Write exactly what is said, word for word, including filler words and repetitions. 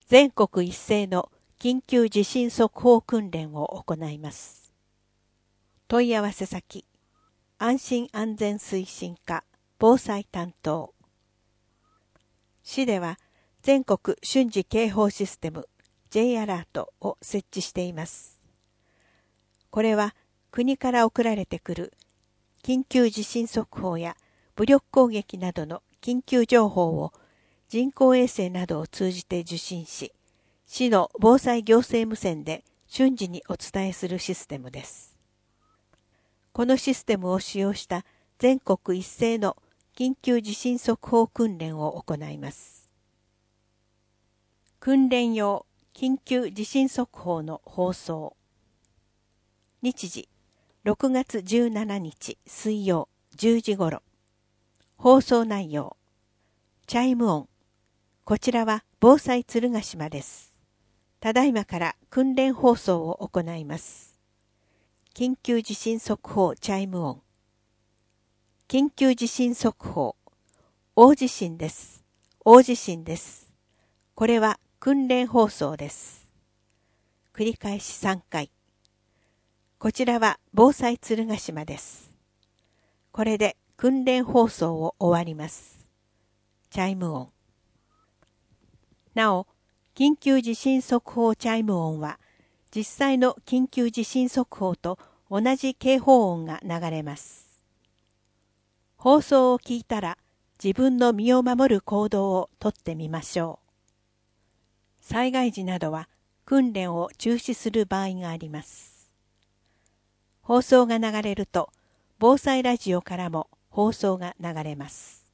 全国一斉の緊急地震速報訓練を行います。問い合わせ先、安心安全推進課防災担当。市では全国瞬時警報システム J アラートを設置しています。これは国から送られてくる緊急地震速報や武力攻撃などの緊急情報を人工衛星などを通じて受信し、市の防災行政無線で瞬時にお伝えするシステムです。このシステムを使用した全国一斉の緊急地震速報訓練を行います。訓練用緊急地震速報の放送。日時、ろくがつじゅうしちにち水曜じゅうじごろ。放送内容。チャイム音。こちらは防災鶴ヶ島です。ただいまから訓練放送を行います。緊急地震速報チャイム音。緊急地震速報。大地震です。大地震です。これは訓練放送です。繰り返しさんかい。こちらは防災鶴ヶ島です。これで訓練放送を終わります。チャイム音。なお、緊急地震速報チャイム音は、実際の緊急地震速報と同じ警報音が流れます。放送を聞いたら、自分の身を守る行動をとってみましょう。災害時などは、訓練を中止する場合があります。放送が流れると、防災ラジオからも放送が流れます。